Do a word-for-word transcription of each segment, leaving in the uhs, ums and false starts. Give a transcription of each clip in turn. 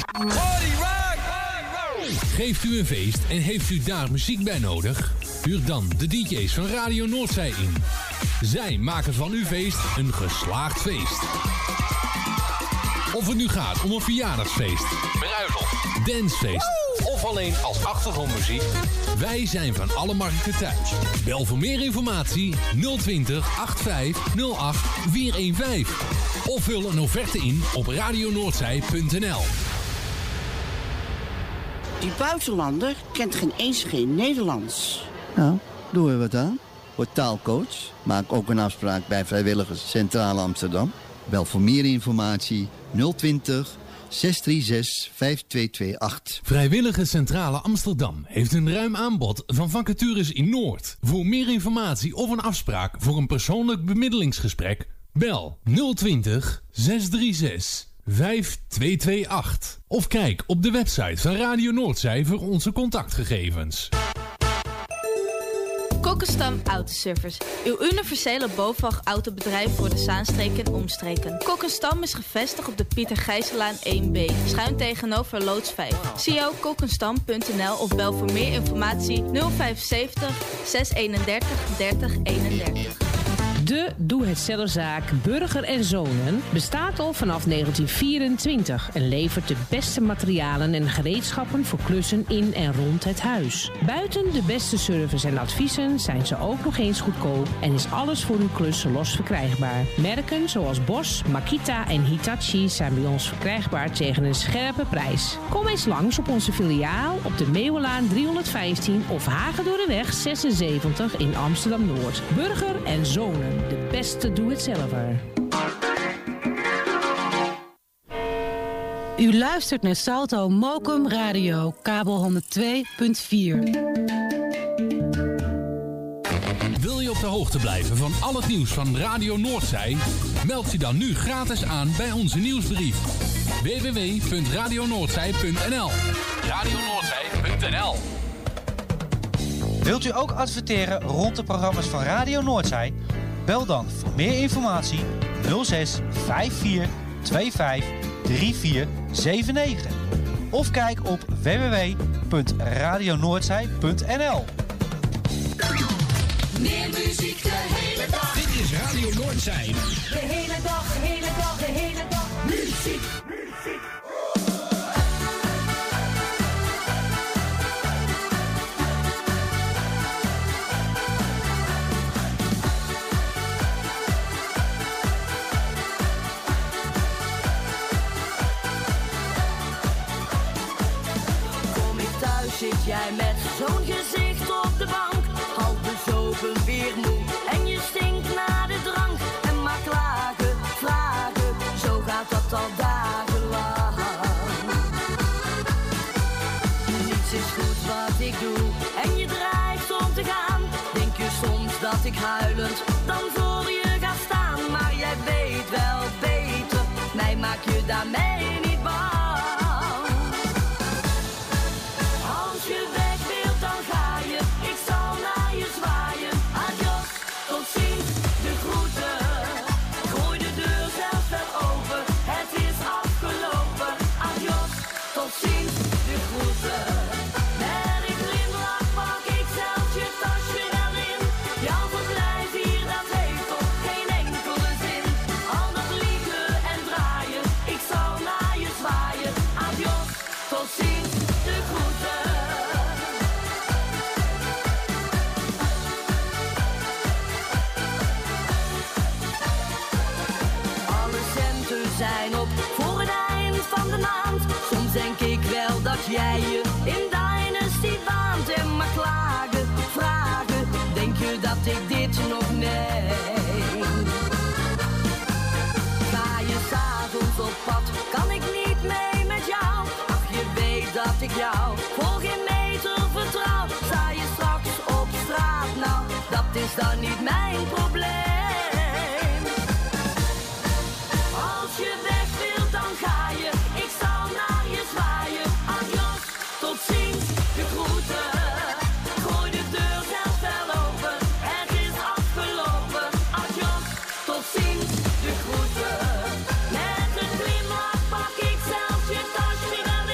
Geeft u een feest en heeft u daar muziek bij nodig? Huur dan de D J's van Radio Noordzij in. Zij maken van uw feest een geslaagd feest. Of het nu gaat om een verjaardagsfeest, bruiloft, dancefeest of alleen als achtergrondmuziek. Wij zijn van alle markten thuis. Bel voor meer informatie nul twintig achtenvijftig nul acht vierhonderdvijftien. Of vul een offerte in op radionoordzij punt n l. Die buitenlander kent geen eens geen Nederlands. Nou, doen we wat aan. Word taalcoach. Maak ook een afspraak bij Vrijwilligers Centrale Amsterdam. Bel voor meer informatie nul twintig zes drie zes vijf twee twee acht. Vrijwilligers Centrale Amsterdam heeft een ruim aanbod van vacatures in Noord. Voor meer informatie of een afspraak voor een persoonlijk bemiddelingsgesprek, bel nul twintig zes drie zes vijf twee twee acht. Of kijk op de website van Radio Noordzij voor onze contactgegevens. Kokkenstam Autoservice. Uw universele BOVAG-autobedrijf voor de Zaanstreek en omstreken. Kokkenstam is gevestigd op de Pieter Gijsselaan één B. Schuin tegenover loods vijf. C I O kokkenstam punt n l of bel voor meer informatie nul vijf zeven nul zes eenendertig dertig eenendertig. De doe-het-zelfzaak Burger en Zonen bestaat al vanaf negentien vierentwintig en levert de beste materialen en gereedschappen voor klussen in en rond het huis. Buiten de beste service en adviezen zijn ze ook nog eens goedkoop en is alles voor uw klus los verkrijgbaar. Merken zoals Bosch, Makita en Hitachi zijn bij ons verkrijgbaar tegen een scherpe prijs. Kom eens langs op onze filiaal op de Meeuwenlaan driehonderdvijftien of Hagedorreweg zesenzeventig in Amsterdam-Noord. Burger en Zonen. De beste doe-het-zelver. U luistert naar Salto Mokum Radio, kabel honderd twee punt vier. Wil je op de hoogte blijven van al het nieuws van Radio Noordzij? Meld je dan nu gratis aan bij onze nieuwsbrief. w w w punt radio noordzij punt n l radio noordzij punt n l. Wilt u ook adverteren rond de programma's van Radio Noordzij? Bel dan voor meer informatie nul zes vijf vier twee vijf drie vier zeven negen of kijk op w w w punt radio noordzij punt n l. Meer muziek de hele dag. Dit is Radio Noordzij. De hele dag, de hele dag, de hele dag. Muziek, muziek. Zit jij met zo'n gezicht op de bank, half bezopen, weer moe en je stinkt naar de drank. En maar klagen, vragen, zo gaat dat al dagenlang. Niets is goed wat ik doe en je dreigt om te gaan. Denk je soms dat ik huilend dan voor je ga staan. Maar jij weet wel beter, mij maak je daarmee niet bang. Jij je in Dynasty baant en maar klagen, vragen. Denk je dat ik dit nog neem? Ga je s'avonds op pad, kan ik niet mee met jou. Ach, je weet dat ik jou voor geen meter vertrouw. Sta je straks op straat, nou, dat is dan niet mijn probleem. Als je weg wilt, dan ga je, ik zal naar je zwaaien. Tot ziens, de groeten. Gooi de deur zelf wel open. Het is afgelopen. Adios, tot ziens, de groeten. Met een glimlach pak ik zelf je tasje wel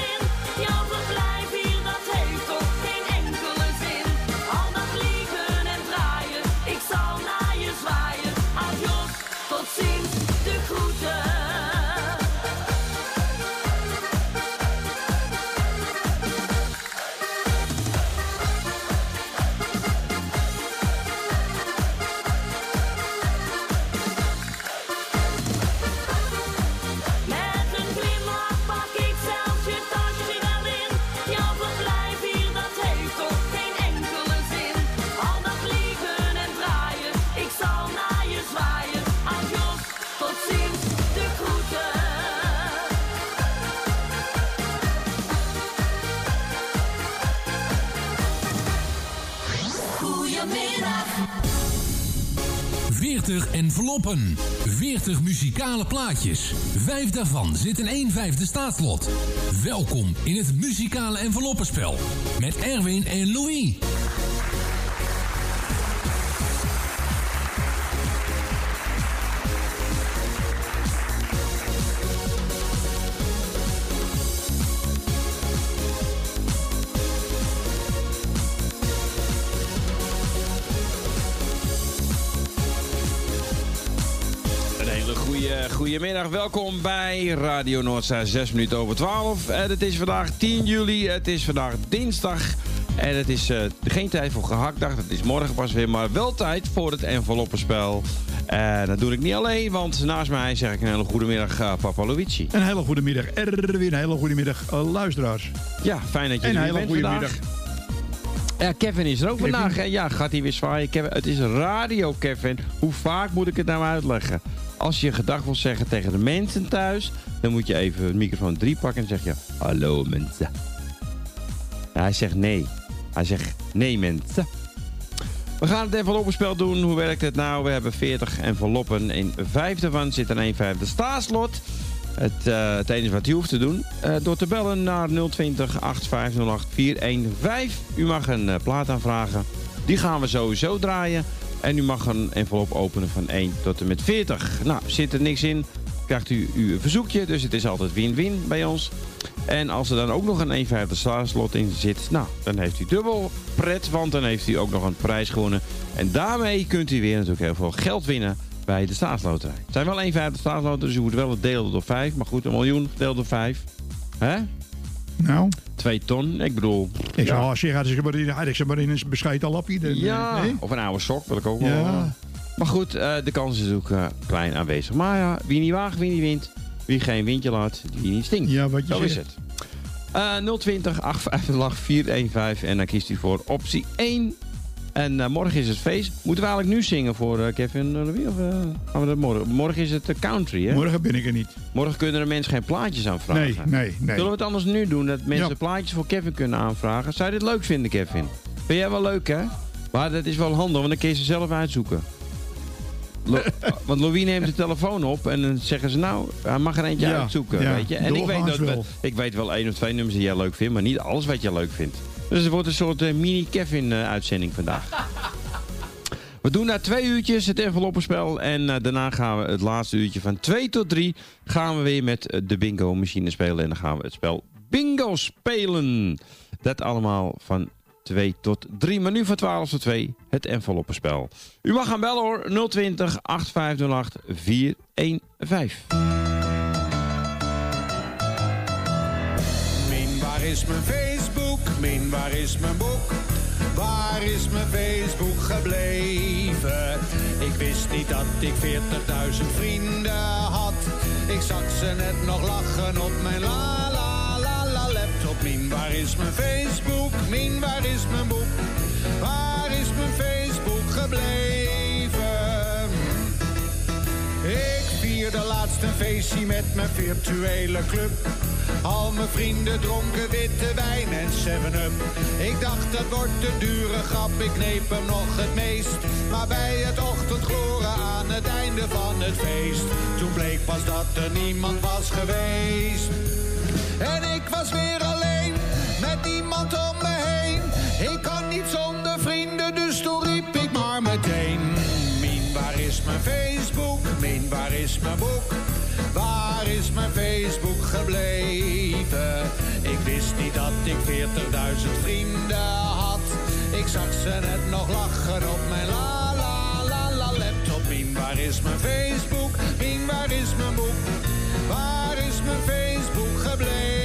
Goedemiddag. veertig enveloppen. veertig muzikale plaatjes. Vijf daarvan zitten in één vijfde staatslot. Welkom in het muzikale enveloppenspel. Met Erwin en Louis. Goedemiddag, welkom bij Radio Noordzij, zes minuten over twaalf. En het is vandaag tien juli, het is vandaag dinsdag. En het is uh, geen tijd voor gehaktdag, het is morgen pas weer, maar wel tijd voor het enveloppenspel. En dat doe ik niet alleen, want naast mij zeg ik een hele goede middag, uh, Papa Luigi. Een hele goede middag, Erwin, een hele goede middag, uh, luisteraars. Ja, fijn dat je er weer bent vandaag. Middag. Ja, Kevin is er ook Kevin. vandaag. En ja, gaat hij weer zwaaien. Kevin, het is radio, Kevin. Hoe vaak moet ik het nou uitleggen? Als je gedag wil zeggen tegen de mensen thuis, dan moet je even het microfoon drie pakken en zeg je, hallo mensen. En hij zegt nee. Hij zegt nee mensen. We gaan het enveloppenspel doen. Hoe werkt het nou? We hebben veertig enveloppen. In vijf daarvan zit er een vijfde staatslot. Het, uh, het enige wat u hoeft te doen, uh, door te bellen naar nul twintig, acht vijf nul acht, vier een vijf. U mag een uh, plaat aanvragen. Die gaan we sowieso draaien. En u mag een envelop openen van één tot en met veertig. Nou, zit er niks in, krijgt u uw verzoekje. Dus het is altijd win-win bij ons. En als er dan ook nog een een vijfde staatslot in zit, nou, dan heeft u dubbel pret. Want dan heeft u ook nog een prijs gewonnen. En daarmee kunt u weer natuurlijk heel veel geld winnen bij de staatsloterij. Het zijn wel een vijfde staatsloten, dus u moet wel het delen door vijf. Maar goed, een miljoen gedeeld door vijf. Hè? Nou. Twee ton, ik bedoel... Ik zou als je gaat, had ik ze maar in een bescheiden lapje. Dan, ja, nee? Of een oude sok, wil ik ook wel. Ja. Maar goed, uh, de kans is ook uh, klein aanwezig. Maar ja, wie niet waagt, wie niet wint. Wie geen windje laat, wie niet stinkt. Ja, wat je Zo zegt. is het. Uh, nul twintig, acht vijf nul acht, vier een vijf en dan kiest u voor optie één. En uh, morgen is het feest. Moeten we eigenlijk nu zingen voor uh, Kevin uh, Louis? Of uh, gaan we dat morgen? Morgen is het uh, country, hè? Morgen ben ik er niet. Morgen kunnen de mensen geen plaatjes aanvragen. Nee, nee, nee. Zullen we het anders nu doen? Dat mensen ja. plaatjes voor Kevin kunnen aanvragen. Zou je dit leuk vinden, Kevin? Vind jij wel leuk, hè? Maar dat is wel handig, want dan kun je ze zelf uitzoeken. Lo- want Louis neemt de telefoon op en dan zeggen ze nou, hij mag er eentje ja, uitzoeken, ja, weet je. En ik weet, dat wel. We, ik weet wel één of twee nummers die jij leuk vindt, maar niet alles wat jij leuk vindt. Dus het wordt een soort uh, mini-Kevin-uitzending uh, vandaag. We doen na twee uurtjes het enveloppenspel en uh, daarna gaan we het laatste uurtje van twee tot drie gaan we weer met uh, de bingo-machine spelen. En dan gaan we het spel bingo spelen. Dat allemaal van twee tot drie. Maar nu van twaalf tot twee het enveloppenspel. U mag gaan bellen hoor. nul twintig, acht vijf nul acht, vier een vijf. Min, waar is mijn Facebook? Min, waar is mijn boek? Waar is mijn Facebook gebleven? Ik wist niet dat ik veertigduizend vrienden had. Ik zag ze net nog lachen op mijn la la la la laptop. Min, waar is mijn Facebook? Min, waar is mijn boek? Waar is mijn Facebook gebleven? Ik vierde laatst een feestje met mijn virtuele club. Al mijn vrienden dronken witte wijn en seven up. Ik dacht dat wordt een dure grap, ik kneep hem nog het meest. Maar bij het ochtendgloren aan het einde van het feest, toen bleek pas dat er niemand was geweest. En ik was weer alleen, met niemand om me heen. Ik kan niet zonder vrienden, dus toen riep ik maar meteen. Min, waar is mijn Facebook? Min, waar is mijn boek? Waar is mijn Facebook gebleven? Ik wist niet dat ik veertigduizend vrienden had. Ik zag ze net nog lachen op mijn la la la la laptop. Min, waar is mijn Facebook? Min, waar is mijn boek? Waar is mijn Facebook gebleven?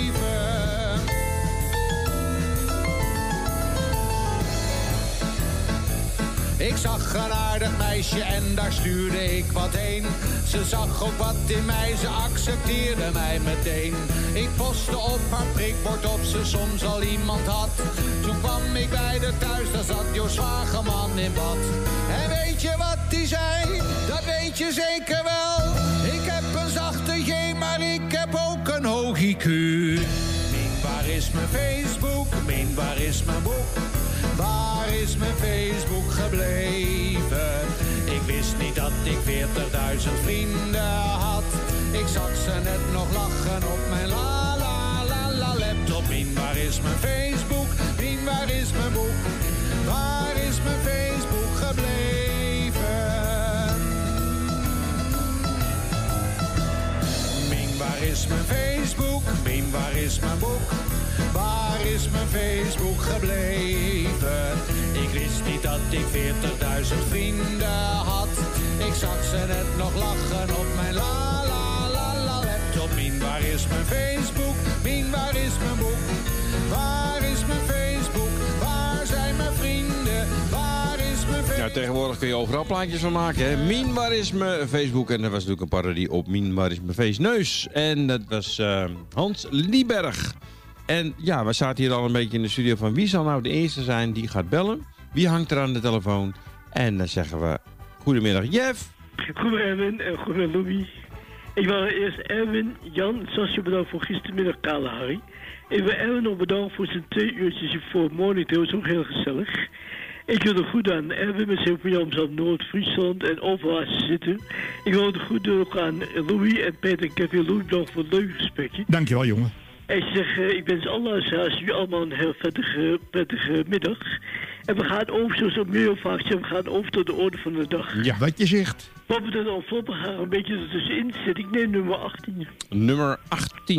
Ik zag een aardig meisje en daar stuurde ik wat heen. Ze zag ook wat in mij, ze accepteerde mij meteen. Ik postte op haar prikbord of ze soms al iemand had. Toen kwam ik bij haar thuis, daar zat Jos Wageman in bad. En weet je wat die zei? Dat weet je zeker wel. Ik heb een zachte J, maar ik heb ook een hoog I Q. Min, waar is mijn Facebook? Min, waar is mijn boek? Waar is mijn Facebook gebleven? Ik wist niet dat ik veertigduizend vrienden had. Ik zag ze net nog lachen op mijn la la la la laptop. Mien, waar is mijn Facebook? Mien, waar is mijn boek? Waar is mijn Facebook gebleven? Mien, waar is mijn Facebook? Mien, waar is mijn boek? Waar is mijn Facebook gebleven? Ik wist niet dat ik veertigduizend vrienden had. Ik zag ze net nog lachen op mijn la la la la laptop. Mien, waar is mijn Facebook? Mien, waar is mijn boek? Waar is mijn Facebook? Waar zijn mijn vrienden? Waar is mijn Facebook? Ja, tegenwoordig kun je overal plaatjes van maken. Hè? Mien, waar is mijn Facebook? En dat was natuurlijk een parodie op Mien, waar is mijn feestneus? En dat was uh, Hans Lieberg. En ja, we zaten hier al een beetje in de studio van wie zal nou de eerste zijn die gaat bellen? Wie hangt er aan de telefoon? En dan zeggen we, goedemiddag Jeff. Goedemiddag Erwin en goedemiddag Louis. Ik wil eerst Erwin, Jan en Sascha bedanken voor gistermiddag Kale Harry. Ik wil Erwin nog bedanken voor zijn twee uurtjes voor Morning. Dat was ook heel gezellig. Ik wil het goed aan Erwin met zijn van Amsterdam Noord, Friesland en overal zitten. Ik wil het goed doen ook aan Louis en Peter en Kevin. Louis, bedankt voor het leuke gesprekje. Dankjewel jongen. En ik zeg, uh, ik wens alle luisteraars jullie allemaal een heel prettige, prettige middag. En we gaan over, zoals ik meer vaak zeg, we gaan over tot de orde van de dag. Ja, wat je zegt. Wat we dan al voorbereid gaan een beetje ertussenin zitten. Ik neem nummer achttien. Nummer achttien.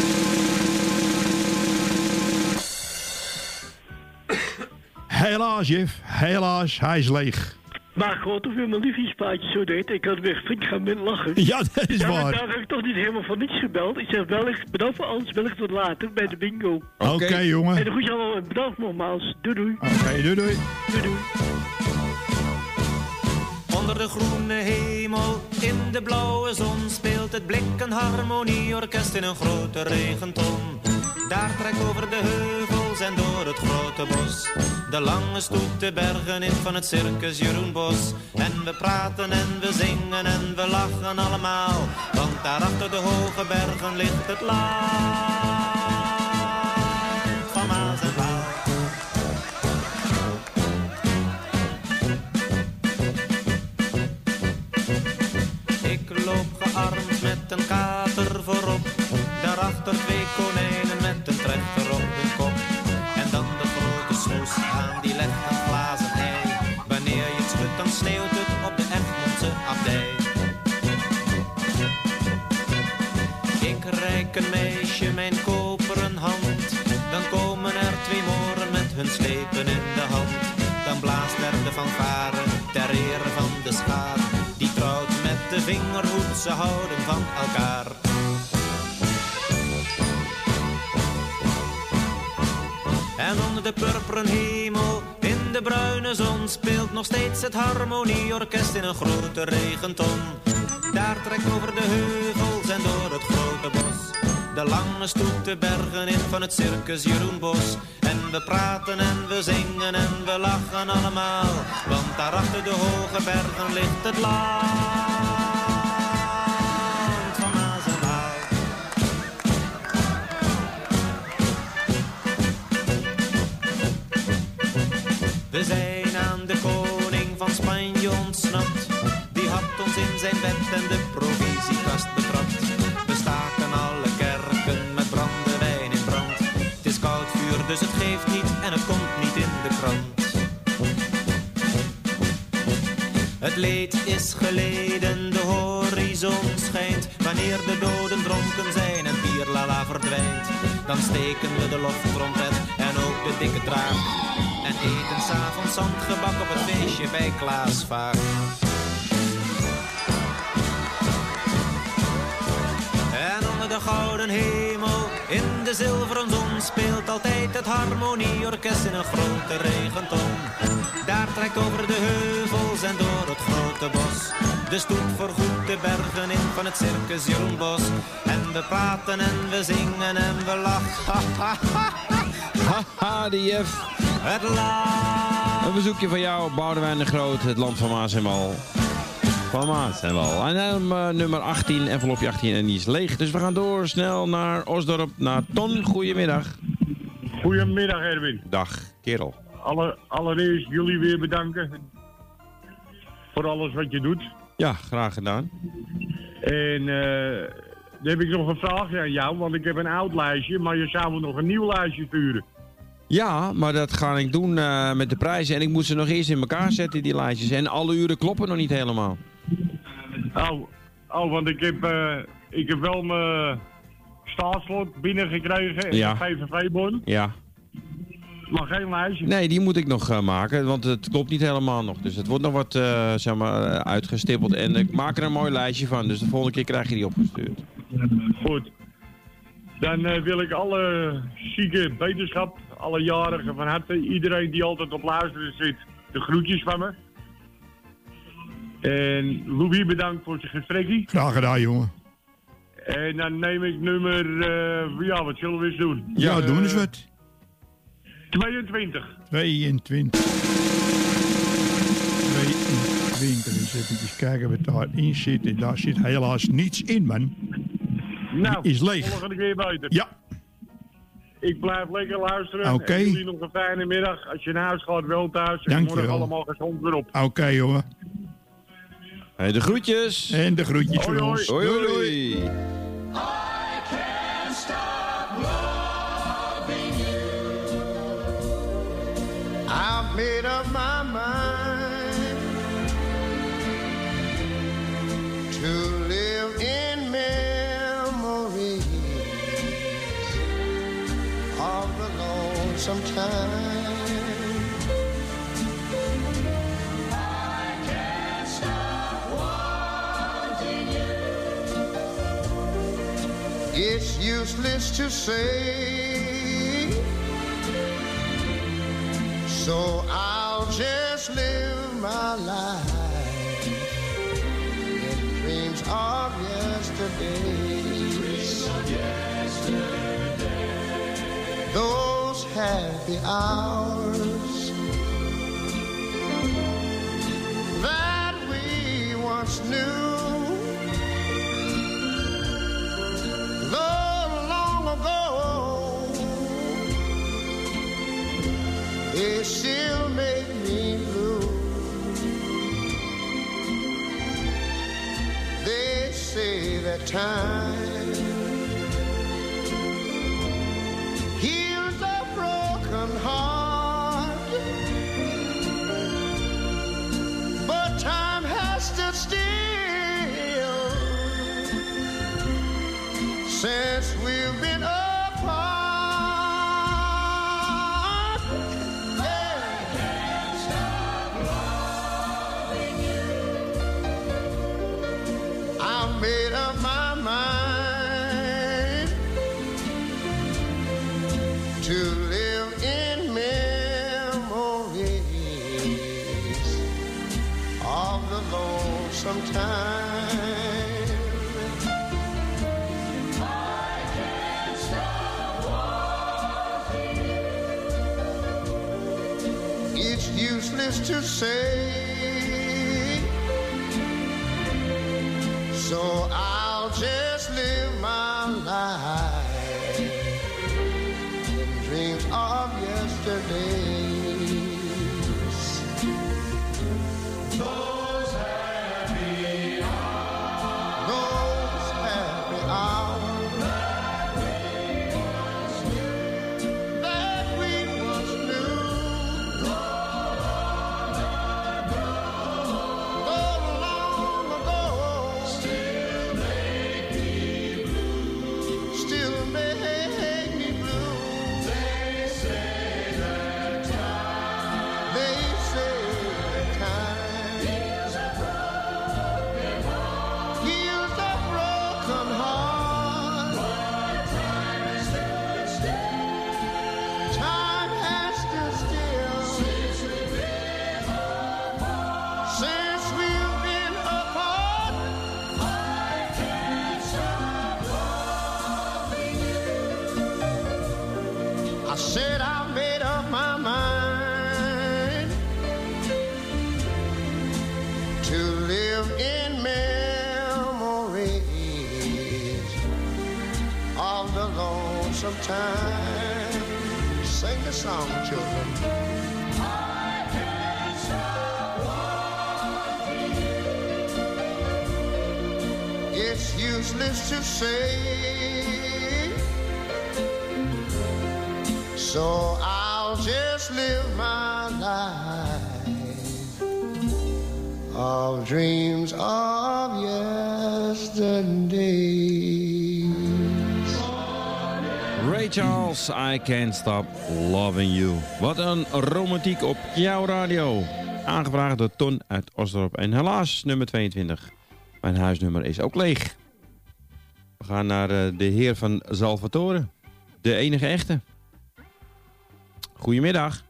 Helaas, Jeff. Helaas, hij is leeg. Maar ik hoor toch weer mijn liefjespaardje zo deed. Ik had weer flink gaan met lachen. Ja, dat is ja, waar. Maar daar heb ik toch niet helemaal van niets gebeld. Ik zeg wel, bedankt voor alles, bel ik tot later bij de bingo. Oké, okay. okay, jongen. En dan goed je allemaal, bedankt nogmaals. Doei doei. Oké, okay, doei doei. Doei doei. Onder de groene hemel, in de blauwe zon, speelt het Blikken Harmonieorkest in een grote regenton. Daar trekt over de heuvels en door het grote bos de lange stoet de bergen in van het circus Jeroen Bos. En we praten en we zingen en we lachen allemaal, want daar achter de hoge bergen ligt het land van Maas en Waal. Ik loop gearmd met een kater voorop, daarachter twee konijnen met een trechter op de kop. En dan de grote snoes aan die legt een glazen ei. Wanneer je het schudt dan sneeuwt het op de Egmondse abdij. Ik reik een meisje mijn koperen hand, dan komen er twee moren met hun slepen in de hand. Dan blaast er de fanfare ter ere van de schaar, die trouwt met de vingerhoed, ze houden van elkaar. En onder de purperen hemel, in de bruine zon, speelt nog steeds het harmonieorkest in een grote regenton. Daar trekt over de heuvels en door het grote bos de lange stoet de bergen in van het circus Jeroen Bos. En we praten en we zingen en we lachen allemaal, want daar achter de hoge bergen ligt het land van Maas en Waal. We zijn aan de koning van Spanje ontsnapt, die had ons in zijn bed en de provisiekast betrapt. We staken alle kerken met brandewijn in brand. Het is koud vuur, dus het geeft niet en het komt niet in de krant. Het leed is geleden, de horizon schijnt. Wanneer de doden dronken zijn en bierlala verdwijnt, dan steken we de loftrompet en ook de dikke draak. En eten 's avonds zandgebak op het feestje bij Klaas Vaak. En onder de gouden hemel, in de zilveren zon, speelt altijd het harmonieorkest in een grote regenton. Daar trekt over de heuvels en door het grote bos de stoet voorgoed de bergen in van het circus Jeroen Bos. En we praten en we zingen en we lachen. Haha, die Jeff. Het land. Een bezoekje van jou, Boudewijn de Groot, het land van Maas en Waal. Van Maas en Waal. En dan uh, nummer achttien, envelopje achttien, en die is leeg. Dus we gaan door snel naar Osdorp, naar Ton. Goedemiddag. Goedemiddag, Erwin. Dag, kerel. alle, allereerst jullie weer bedanken voor alles wat je doet. Ja, graag gedaan. En uh, dan heb ik nog een vraagje aan jou, want ik heb een oud lijstje, maar je zou me nog een nieuw lijstje sturen. Ja, maar dat ga ik doen uh, met de prijzen. En ik moet ze nog eerst in elkaar zetten, die lijstjes. En alle uren kloppen nog niet helemaal. Oh, oh want ik heb, uh, ik heb wel mijn staatslot binnengekregen en ja. een G V V-bon. Ja. Maar geen lijstje. Nee, die moet ik nog uh, maken, want het klopt niet helemaal nog. Dus het wordt nog wat uh, zeg maar, uh, uitgestippeld. En ik maak er een mooi lijstje van, dus de volgende keer krijg je die opgestuurd. Goed. Dan uh, wil ik alle zieke beterschap, alle jarigen van harte, iedereen die altijd op luisteren zit, de groetjes van me. En Louis, bedankt voor zijn gesprekje. Graag gedaan, jongen. En dan neem ik nummer, uh, ja, wat zullen we eens doen? Ja, uh, doen eens wat. tweeëntwintig. tweeëntwintig. tweeëntwintig. Eens even kijken wat daarin zit. En daar zit helaas niets in, man. Nou, is leeg. volgende keer buiten. Ja. Ik blijf lekker luisteren. Oké. En jullie nog een fijne middag. Als je naar huis gaat, wel thuis. En Dank je morgen wel. allemaal gezond weer op. Oké, okay, jongen. Hey, de groetjes. En de groetjes hoi, van hoi. ons. Hoi, hoi. hoi. I can't stop loving you. I've made up my mind to live in memories of the lonesome time. I can't stop wanting you. It's useless to say, so I'll just live my life in dreams of yesterday. Dreams of yesterday. Those happy hours that we once knew. Though long ago, they still make me blue. They say that time heals a broken heart, but time has stood still since we've been apart. Made up my mind to live in memories of the lonesome time. I can't stop wanting you. It's useless to say, so I'll just live my life in dreams of yesterdays. Those happy hours. Those happy hours that we once knew. Though long ago, still make me blue. Still make me blue. They say that time. They say that time heals a broken heart. Heals a broken heart. But time has stood still. Time has stood still since we've been apart. Since we've been apart. I can't stop loving you. I said I made up my mind to live in memories of the lonesome time. Sing the song, children. useless to say. So I'll just live my life of dreams of yesterday. Ray Charles, I Can't Stop Loving You. Wat een romantiek op jouw radio. Aangevraagd door Ton uit Osdorp. En helaas, nummer tweeëntwintig. Mijn huisnummer is ook leeg. We gaan naar uh, de heer van Salvatore. De enige echte. Goedemiddag.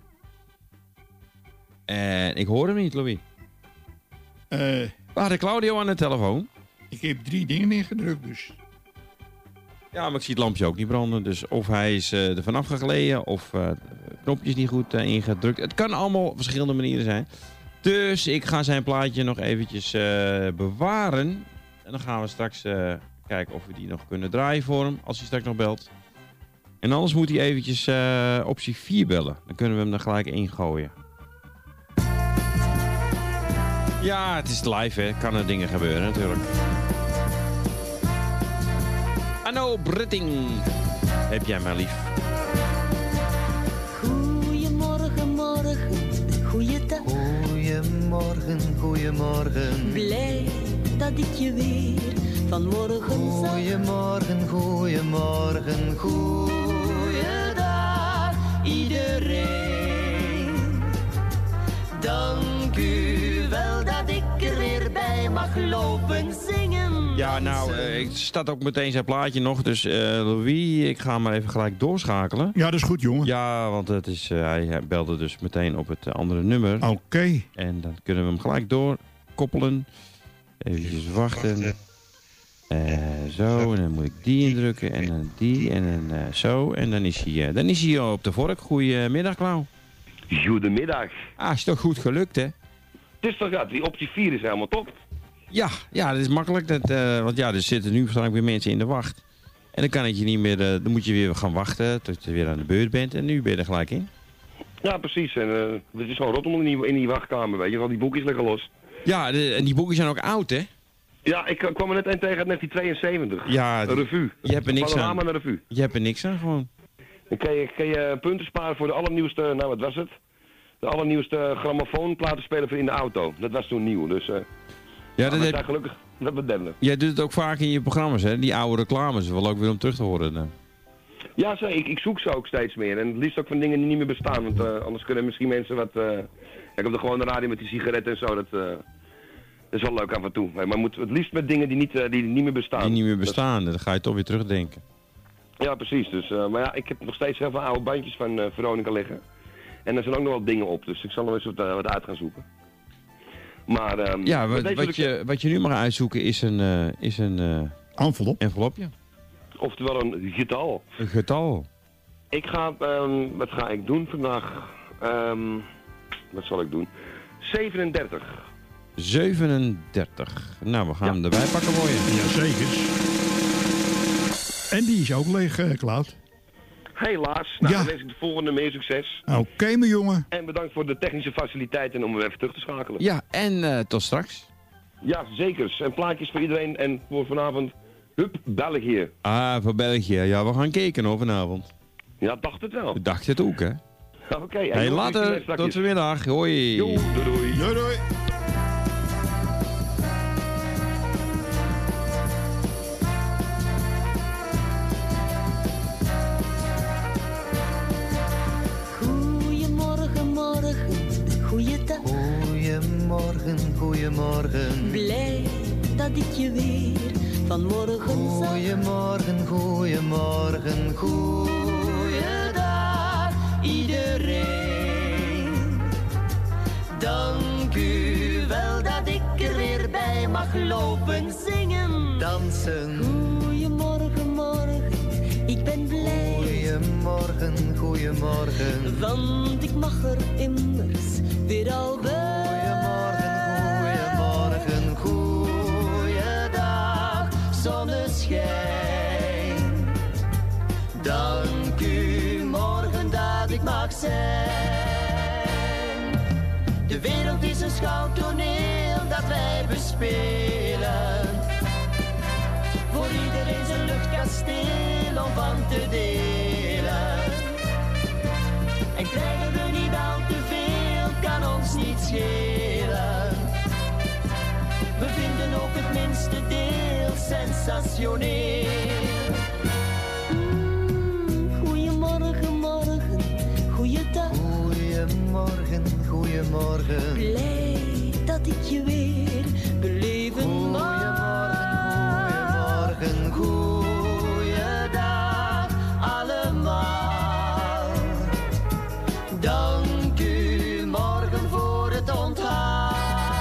En ik hoor hem niet, Louis. Uh, We hadden Claudio aan de telefoon. Ik heb drie dingen ingedrukt, dus... Ja, maar ik zie het lampje ook niet branden. Dus of hij is uh, er vanaf gegleden, of uh, knopjes niet goed uh, ingedrukt. Het kan allemaal op verschillende manieren zijn. Dus ik ga zijn plaatje nog eventjes uh, bewaren. En dan gaan we straks uh, kijken of we die nog kunnen draaien voor hem, als hij straks nog belt. En anders moet hij eventjes uh, optie vier bellen. Dan kunnen we hem er gelijk ingooien. Ja, het is live, hè. Kan er dingen gebeuren, natuurlijk. Anno Britting, heb jij maar lief. Goedemorgen, morgen, goeiedag. Goedemorgen, goedemorgen. Blij dat ik je weer vanmorgen zag. Goedemorgen, goedemorgen, goeiedag iedereen. Dank u wel dat ik er weer bij mag lopen zingen. Ja, nou, uh, ik staat ook meteen zijn plaatje nog. Dus uh, Louis, ik ga maar even gelijk doorschakelen. Ja, dat is goed, jongen. Ja, want het is, uh, hij belde dus meteen op het uh, andere nummer. Oké. Okay. En dan kunnen we hem gelijk doorkoppelen. Even wachten. Uh, zo, en dan moet ik die indrukken. En dan die, en dan uh, zo. En dan is hij, uh, dan is hij op de vork. Goedemiddag, Klauw. Goedemiddag. Ah, is toch goed gelukt, hè? Het is toch, ja, die optie vier is helemaal top. Ja, ja, dat is makkelijk. Dat, uh, want ja, er zitten nu waarschijnlijk weer mensen in de wacht. En dan kan het je niet meer, uh, dan moet je weer gaan wachten tot je weer aan de beurt bent. En nu ben je er gelijk in. Ja, precies. En uh, het is gewoon rot om in die, in die wachtkamer, weet je. Want die boekjes liggen los. Ja, de, en die boekjes zijn ook oud, hè? Ja, ik kwam er net een tegen uit negentien tweeënzeventig. Ja, een revue. Je hebt er niks aan. Een revue. Je hebt er niks aan, gewoon. Dan kan je, kan je punten sparen voor de allernieuwste, nou wat was het? De allernieuwste grammofoonplatenspeler voor in de auto. Dat was toen nieuw, dus... Uh, Ja, dat is gelukkig dat we denden. Jij doet het ook vaak in je programma's, hè? Die oude reclames, wel ook weer om terug te horen. Dan. Ja, zo, ik, ik zoek ze ook steeds meer. En het liefst ook van dingen die niet meer bestaan. Want uh, anders kunnen misschien mensen wat... Uh, kijk, op de gewone radio met die sigaretten en zo, dat, uh, dat is wel leuk af en toe. Maar moet, het liefst met dingen die niet, uh, die niet meer bestaan. Die niet meer bestaan, dat... dan ga je toch weer terugdenken. Ja, precies. Dus, uh, maar ja, ik heb nog steeds heel veel oude bandjes van uh, Veronica liggen. En er zijn ook nog wel dingen op, dus ik zal nog eens wat, uh, wat uit gaan zoeken. Maar, um, ja, wat, wat, je, wat je nu mag uitzoeken is een, uh, is een uh, envelop. envelopje. Oftewel een getal. Een getal. Ik ga, um, wat ga ik doen vandaag? Um, wat zal ik doen? zevenendertig. zevenendertig. Nou, we gaan ja. hem erbij pakken voor je. Jazeker. En die is ook leeg, uh, Klaus. Helaas. Nou, ja. dan wens ik de volgende meer succes. Oké, okay, mijn jongen. En bedankt voor de technische faciliteiten om hem even terug te schakelen. Ja, en uh, tot straks. Ja, zeker. En plaatjes voor iedereen. En voor vanavond, hup, België. Ah, voor België. Ja, we gaan kijken hoor vanavond. Ja, dacht het wel. Ik dacht het ook, hè. Oké. Okay, hey, later. Tot vanmiddag. Hoi. Jo, doei doei. Doei doei. Goedemorgen, goedemorgen. Blij dat ik je weer vanmorgen zag. Goedemorgen, goedemorgen, goeiedag iedereen. Dank u wel dat ik er weer bij mag lopen zingen. Dansen. Goedemorgen, morgen, ik ben blij. Goedemorgen, goedemorgen. Want ik mag er immers weer al bij. Goedemorgen, goeiedag, zonneschijn. Dank u morgen dat ik mag zijn. De wereld is een schouwtoneel dat wij bespelen. Voor iedereen zijn luchtkasteel om van te delen. En krijgen we niet al te veel, kan ons niet schelen. We vinden ook het minste deel sensationeel. Mm, goeiemorgen, morgen, goeiedag. Goeiemorgen, goeiemorgen. Blij dat ik je weer beleven mag. Goeiemorgen, goeiedag allemaal. Dank u morgen voor het onthaal.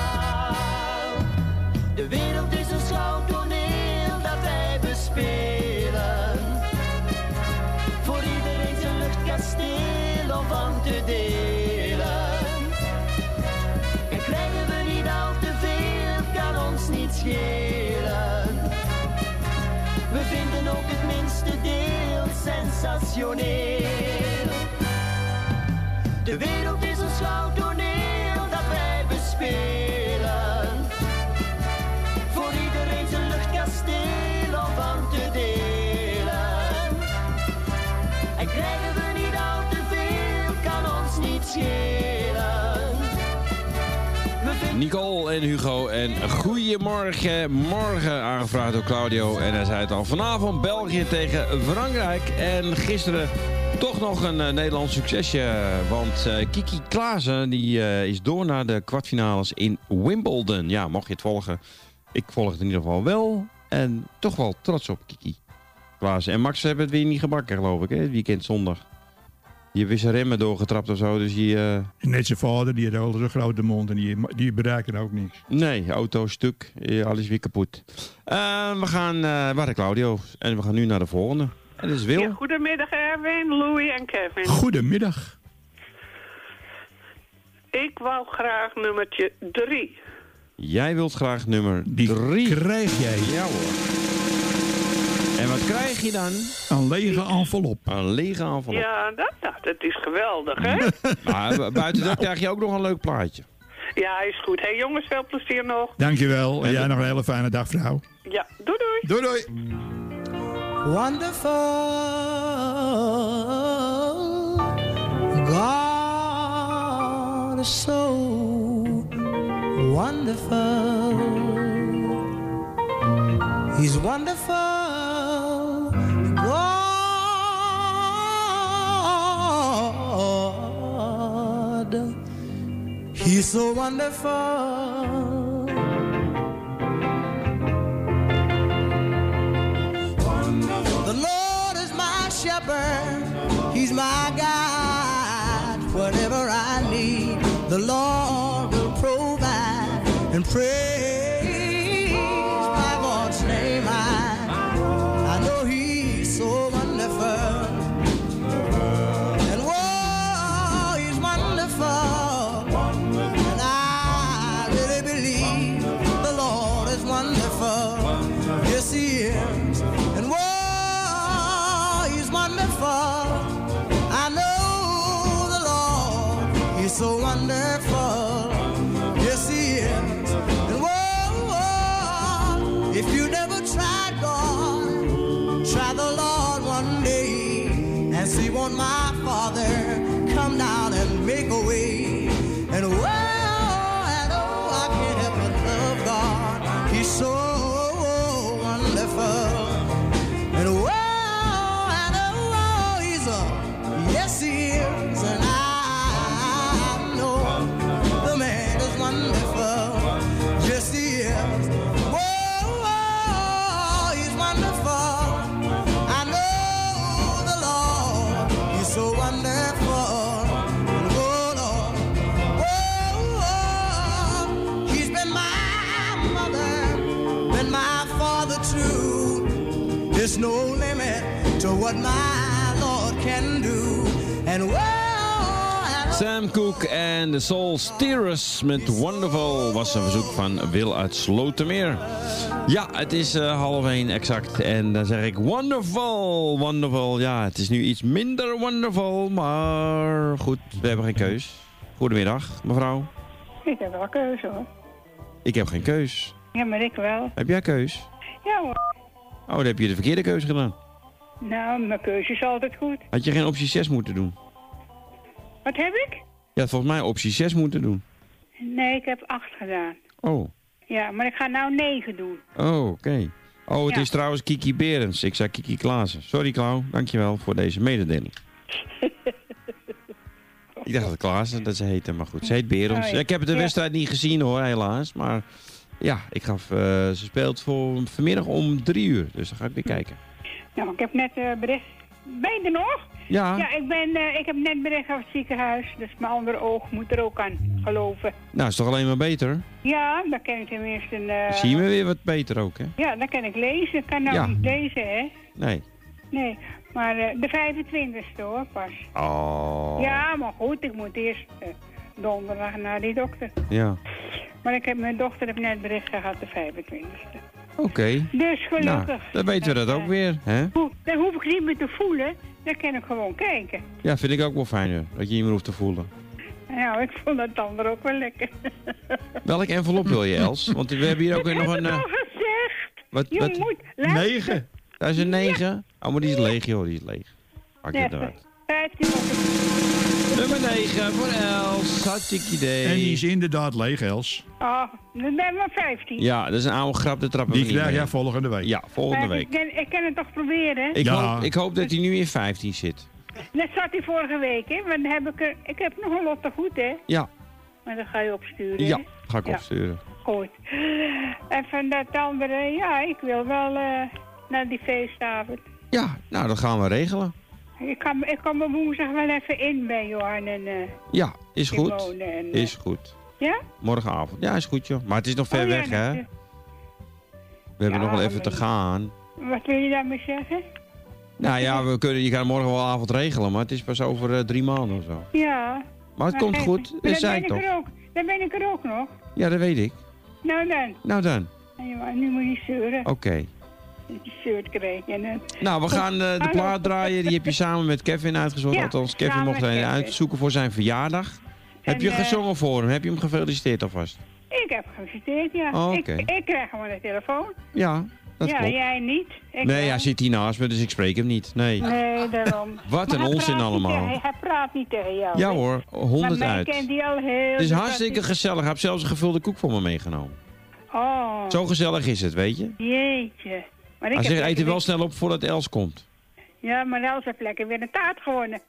De wereld is een schouwtoneel dat wij bespelen. Voor iedereen zijn luchtkasteel om van te delen. En krijgen we niet al te veel, kan ons niet schelen. We vinden ook het minste deel sensationeel. De wereld is een schouwtoneel dat wij bespelen. Voor iedereen zijn luchtkasteel om van te delen. En krijgen we niet al te veel, kan ons niet schelen. Nicole en Hugo en goedemorgen, morgen aangevraagd door Claudio. En hij zei het al, vanavond België tegen Frankrijk. En gisteren toch nog een uh, Nederlands succesje. Want uh, Kiki Klaassen die, uh, is door naar de kwartfinales in Wimbledon. Ja, mocht je het volgen. Ik volg het in ieder geval wel. En toch wel trots op Kiki Klaassen. En Max hebben het weer niet gebakken, geloof ik, hè? Het weekend zondag. Die heeft zijn remmen doorgetrapt of zo, dus die... Uh... Net zijn vader, die had al zo'n grote mond en die, die bereikte ook niks. Nee, auto stuk, alles weer kapot. Uh, we gaan uh, waar de Claudio en we gaan nu naar de volgende. En dat is Wil. Ja, goedemiddag Erwin, Louis en Kevin. Goedemiddag. Ik wou graag nummertje drie. Jij wilt graag nummer die drie. Krijg jij. Ja hoor. En wat krijg je dan? Een lege envelop. Een lege envelop. Ja, dat, nou, dat is geweldig, hè? Maar buiten dat nou. krijg je ook nog een leuk plaatje. Ja, is goed. Hé hey, jongens, veel plezier nog. Dankjewel. En jij nog een hele fijne dag, vrouw. Ja, doei doei. Doei doei. Wonderful God is so wonderful. He's wonderful. God, He's so wonderful. The Lord is my shepherd, He's my guide. Whatever I need, the Lord will provide. And praise my God's name, I, I know He's so wonderful. And whoa, He's wonderful. And I really believe the Lord is wonderful. Yes, He is. And whoa, He's wonderful. I know the Lord, He's so wonderful. Yes, He is. And whoa, whoa, if you never tried God, try the Lord one day and see won't my Father come down and make a way. And whoa, and oh, I can't help but love God. He's so wonderful. And whoa, and oh, He's a, yes He is. And I know the man is wonderful. Yes He is. Whoa, whoa, He's wonderful. I know the Lord, He's so wonderful. And whoa, Lord, whoa, whoa, He's been my mother, been my father too. There's no limit to what my Lord can do. And whoa, Sam Cooke en de Soul Steerers met Wonderful was een verzoek van Wil uit Slotermeer. Ja, het is uh, half één exact en dan zeg ik wonderful, wonderful. Ja, het is nu iets minder wonderful, maar goed, we hebben geen keus. Goedemiddag, mevrouw. Ik heb wel keuze hoor. Ik heb geen keus. Ja, maar ik wel. Heb jij keus? Ja hoor. Oh, dan heb je de verkeerde keuze gedaan. Nou, mijn keuze is altijd goed. Had je geen optie zes moeten doen? Wat heb ik? Je had volgens mij optie zes moeten doen. Nee, ik heb acht gedaan. Oh, Ja, maar ik ga nou negen doen. oh oké. Okay. Oh, het Ja. is trouwens Kiki Berends. Ik zei Kiki Klaassen. Sorry, Klauw. Dankjewel voor deze mededeling. Ik dacht dat Klaassen dat ze heette, maar goed. Ze heet Berends. Oh, ja. Ik heb de Ja. wedstrijd niet gezien hoor, helaas. Maar ja, ik gaf, uh, ze speelt voor vanmiddag om drie uur. Dus dan ga ik weer kijken. Nou, ik heb net uh, bericht... Ben je er nog? Ja. Ja, ik, ben, uh, ik heb net bericht over het ziekenhuis. Dus mijn andere oog moet er ook aan geloven. Nou, is toch alleen maar beter? Ja, dan kan ik tenminste... een. Uh, Zie je me weer wat beter ook, hè? Ja, dan kan ik lezen. Ik kan nou Ja. niet lezen, hè? Nee. Nee, maar uh, de vijfentwintigste hoor, pas. Oh. Ja, maar goed, ik moet eerst uh, donderdag naar die dokter. Ja. Maar ik heb mijn dochter heb net bericht gehad, de vijfentwintigste. Oké. Okay. Dus gelukkig. Nou, dan weten we dat ook weer, hè? Dan hoef ik niet meer te voelen, dan kan ik gewoon kijken. Ja, vind ik ook wel fijner, dat je niet meer hoeft te voelen. Nou, ik vond dat ander ook wel lekker. Welk envelop wil je, Els? Want we hebben hier ook nog een... Ik heb Uh... het al gezegd. Wat? Je wat? moet luisteren. Negen. Daar is een negen. Ja. Oh, maar die is leeg, joh. Die is leeg. Maak je het uit. Nummer negen voor Els. Hartstikke idee. En die is inderdaad leeg, Els. Oh, dan ben we vijftien. Ja, dat is een oude grap. De trappen Die we niet krijg jij mee. volgende week. Ja, volgende Maar week. Ik kan, ik kan het toch proberen? Ik, Ja. hoop, ik hoop dat hij nu in vijftien zit. Dat zat hij vorige week, hè? Want dan heb ik, er, ik heb nog een lot te goed, hè? Ja. Maar dan ga je opsturen, Ja, hè? ga ik Ja. opsturen. Goed. En van dat andere, ja, ik wil wel uh, naar die feestavond. Ja, nou, dat gaan we regelen. Ik kan, ik kan me woensdag wel even in bij Johan en uh, Ja, is goed. Simone en, uh, Is goed. Ja? Morgenavond. Ja, is goed, joh. Maar het is nog ver Oh, ja, weg, hè? natuurlijk. We hebben Ja, nog wel even te maar- gaan. Wat wil je daarmee zeggen? Nou ja, we kunnen, je kan morgen wel avond regelen, maar het is pas over uh, drie maanden of zo. Ja. Maar het komt geef- goed, maar dat dan zei ben ik ik toch? er ook. Dan ben ik er ook nog. Ja, dat weet ik. Nou dan. Nou dan, Ja, maar nu moet je zeuren. oké. Dat je zeurt krijgt. En, uh, Nou, we gaan uh, de Hallo. plaat draaien. Die heb je samen met Kevin uitgezocht. Ja, Althans, Kevin samen mocht met hij Kevin. uitzoeken voor zijn verjaardag. Heb je eh, gezongen voor hem? Heb je hem gefeliciteerd alvast? Ik heb gefeliciteerd, ja. Oh, ik, oké. ik krijg gewoon een telefoon. Ja, dat ja, klopt. jij niet. Ik Nee, wel. hij zit hier naast me, dus ik spreek hem niet. Nee. Nee, daarom. Wat Maar een hij onzin praat niet allemaal. tegen- hij praat niet tegen jou. Ja hè? hoor, Maar honderd mij uit. kent hij al heel... Het is dus hartstikke dat gezellig. Hij heeft zelfs een gevulde koek voor me meegenomen. Oh. Zo gezellig is het, weet je. Jeetje. Maar ik Hij heb zegt, eet er lekker wel weer- snel op voordat Els komt. Ja, maar Els heeft lekker weer een taart gewonnen.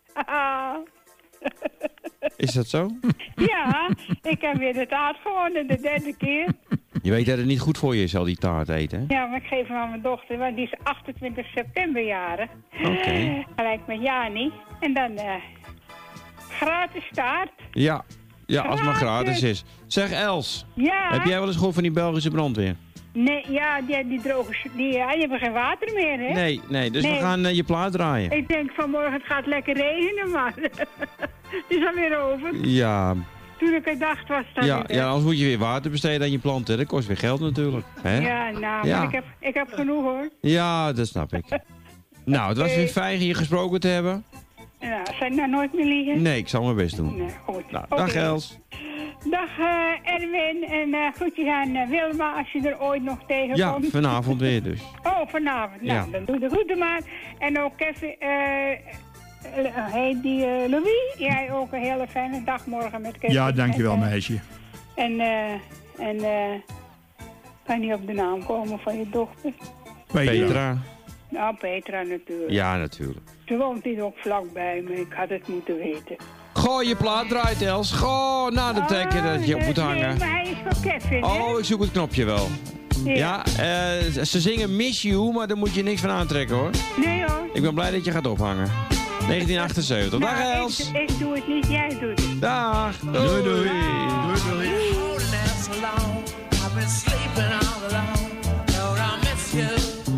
Is dat zo? Ja, ik heb weer de taart gewonnen, de derde keer. Je weet dat het niet goed voor je is, al die taart eten, hè? Ja, maar ik geef hem aan mijn dochter, want die is achtentwintig september jarig. Oké. Gelijk met Jani. En dan eh gratis taart. Ja. Ja, als het maar Gratis. gratis is. Zeg Els, Ja. heb jij wel eens gehoord van die Belgische brandweer? Nee, ja, die, die droge... Die, ja, die hebben geen water meer, hè? Nee, nee, dus Nee. we gaan eh, je plaat draaien. Ik denk vanmorgen het gaat lekker regenen, maar het is alweer over. Ja, Toen ik het dacht was dat ja, het, ja, anders moet je weer water besteden aan je planten. Dat kost weer geld natuurlijk. Hè? Ja, nou, Ja. maar ik heb, ik heb genoeg hoor. Ja, dat snap ik. Nou, het was weer fijn hier gesproken te hebben. Nou, zou ik nou nooit meer liegen? Nee, ik zal mijn best doen. Nee, goed. Nou, Oké. dag Els. Dag eh, Erwin en eh groetjes aan eh, Wilma als je er ooit nog Ja, tegenkomt. vanavond weer dus. Oh, vanavond. Nou, Ja. dan doe de groeten maar. En ook Kevin, eh, eh, heet die eh, Louis. Jij ook een hele fijne dag morgen met Kevin. Ja, dankjewel En, eh, meisje. En, eh, en eh, kan niet op de naam komen van je dochter? Petra. Petra. Nou, Petra natuurlijk. Ja, natuurlijk. Ze woont hier ook vlakbij me, ik had het moeten weten. Goh, je plaat draait, Els. Goh, na de teken dat je op moet Nee, hangen. maar hij is voor Kevin, hè? Oh, ik zoek het knopje wel. Ja. Ja, eh, ze zingen Miss You, maar daar moet je niks van aantrekken, hoor. Nee hoor. Ik ben blij dat je gaat ophangen. negentien achtenzeventig. Dag, Nou, Els. Ik, ik doe het niet, jij doet het. Dag. Doei, doei. Doei, doei. I've been sleeping all alone. Lord, I miss you.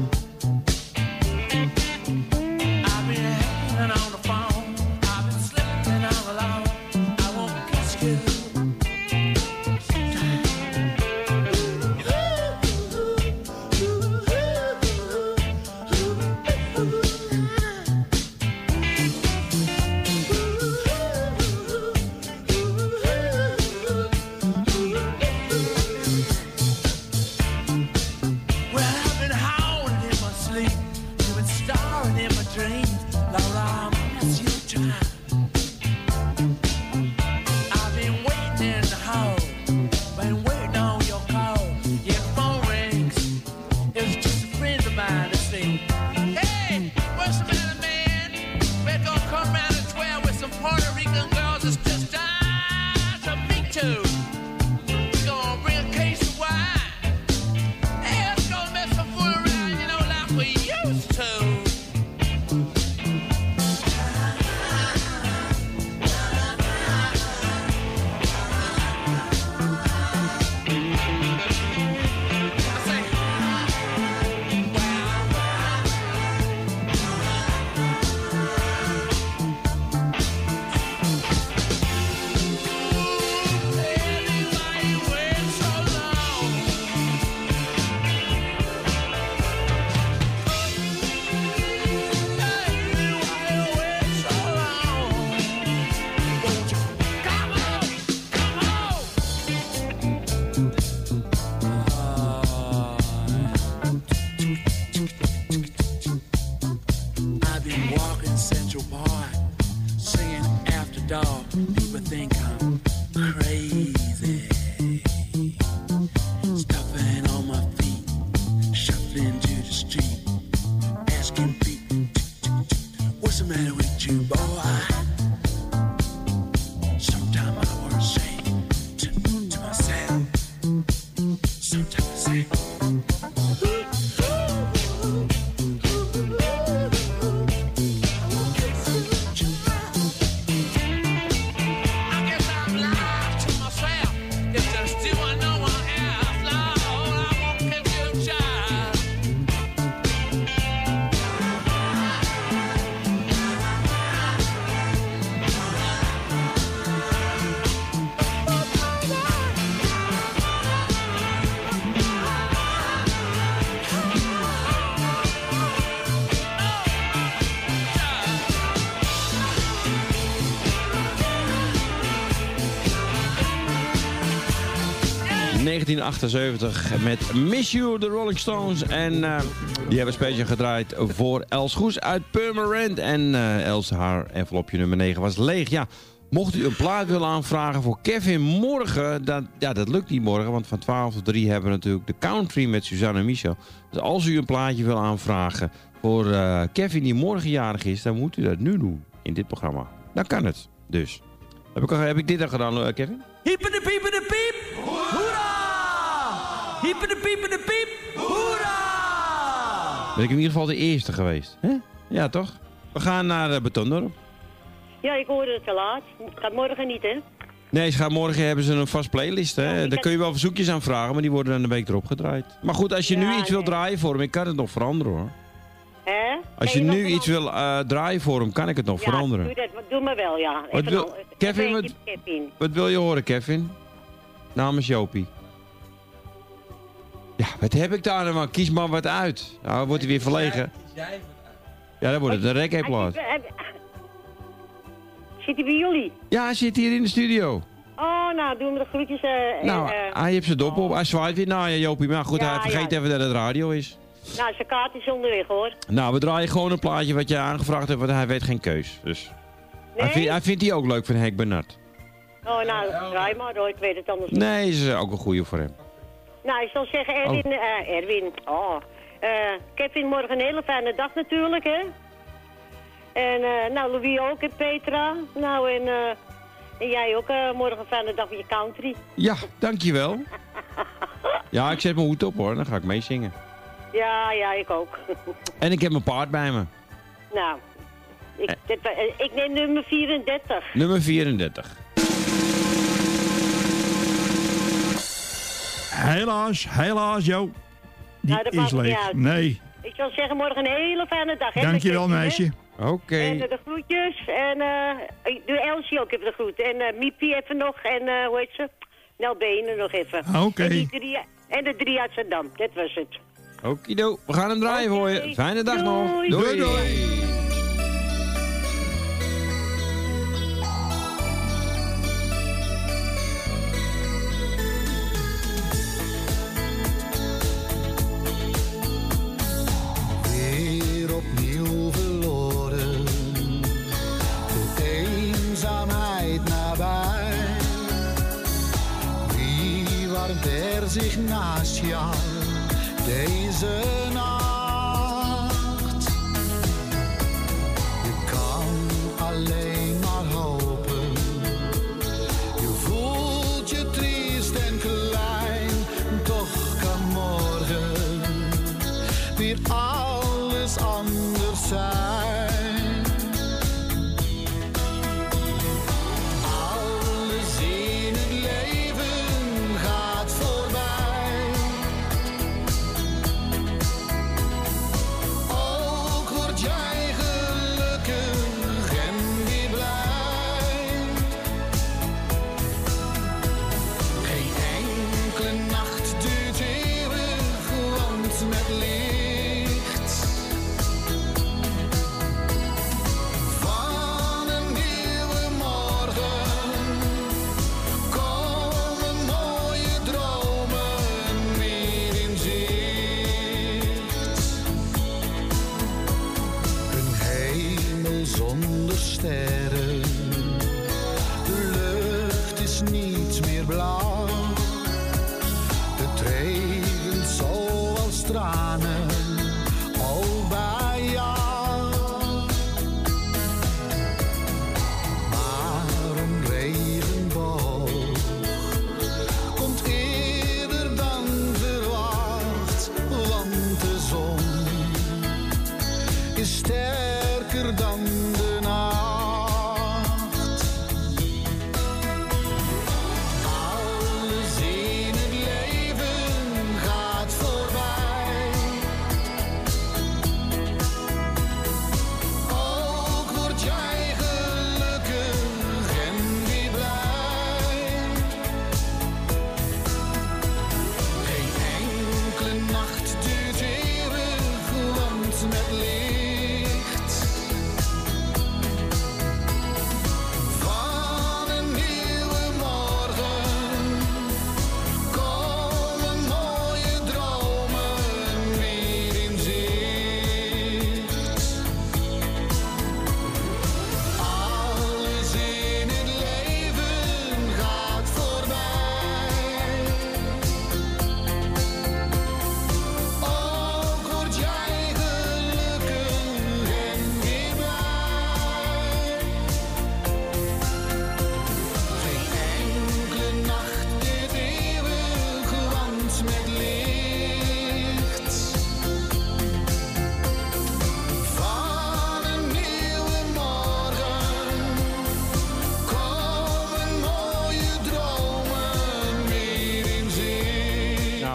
I've been hanging on the phone. I've been sleeping all alone. I won't kiss you. Well, I've been howling in my sleep. to. We're gonna bring a case of wine. Hey, let's go mess some fool around, you know, like we used to. I've been walking Central Park, singing After Dark. People think I'm crazy. Stuffing on my feet, shuffling to the street, asking people, what's the matter with you, boy? Sometimes I want to say to, to myself, sometimes I say, negentien achtenzeventig met Miss You, de Rolling Stones. En uh, die hebben speciaal gedraaid voor Els Goes uit Purmerend. En uh, Els, haar envelopje nummer negen was leeg. Ja, mocht u een plaat willen aanvragen voor Kevin morgen, dat, ja, dat lukt niet morgen, want van twaalf tot drie hebben we natuurlijk de country met Suzanne en Michel. Dus als u een plaatje wil aanvragen voor uh, Kevin die morgen jarig is, dan moet u dat nu doen in dit programma. Dan kan het. Dus. Heb ik, al, heb ik dit al gedaan, uh, Kevin? Hiepen de piepen de piep! Hoera! Hiepen de piepen de piep! Hoera! Ben ik in ieder geval de eerste geweest. Hè? Ja, toch? We gaan naar uh, Betondorp. Ja, ik hoorde het te laat. Gaat morgen niet, hè? Nee, ze gaan morgen hebben ze een vast playlist. Hè? Ja, Daar kun je wel verzoekjes aan vragen, maar die worden dan een week erop gedraaid. Maar goed, als je Ja, nu iets wil nee. draaien voor hem, ik kan het nog veranderen hoor. Hè? Als Kan je nog nu van iets wil uh, draaien voor hem, kan ik het nog Ja, veranderen. doe, dat, doe maar wel, ja. Wat wil- al- even Kevin, een wat- beetje Kevin. Wat wil je horen, Kevin? Namens Jopie. Ja, wat heb ik daar nou man? Kies maar wat uit. Nou, dan wordt hij weer verlegen. Ja, dan wordt het een reggae-plaat. Zit hij bij jullie? Ja, hij zit hier in de studio. Oh, nou, doen we de groetjes. eh Nou, en, eh, hij heeft zijn dop op. Hij zwaait weer naar je, Jopie. Maar goed, Ja, hij vergeet ja. even dat het radio is. nou, zijn kaart is onderweg, hoor. Nou, we draaien gewoon een plaatje wat je aangevraagd hebt, want hij weet geen keus. Dus. Hij, Nee? vindt, hij vindt die ook leuk van Henk Bernard. Oh, nou, draai maar door. Ik weet het anders niet. Nee, is ook een goeie voor hem. Nou, ik zal zeggen, Erwin... eh, Erwin, oh. eh Kevin, morgen een hele fijne dag natuurlijk, hè? En, eh, nou, Louis ook en Petra. Nou, en, eh, en jij ook eh, morgen een fijne dag met je country. Ja, dankjewel. Ja, ik zet mijn hoed op hoor, dan ga ik meezingen. Ja, ja, ik ook. En ik heb mijn paard bij me. nou, ik, dit, eh, ik neem nummer vierendertig. Nummer vierendertig. Helaas, helaas, Jo. Die Nou, dat is maakt niet leeg. uit. Nee. Ik zal zeggen, morgen een hele fijne dag. hè, Dankjewel, met Kevin, meisje. hè? Oké. En uh, de groetjes. En uh, doe Elsie ook even de groeten. En uh, Miepie even nog. En uh, hoe heet ze? Nel Benen nog even. Oké. En, die drie- en de drie uit Zandam. Dat was het. Okido, we gaan hem draaien voor je. Fijne dag nog. Doei. Doei. Doei, Weer opnieuw verloren, de eenzaamheid nabij. Wie warmt er zich naast jou deze nacht? Je kan alleen maar hopen, je voelt je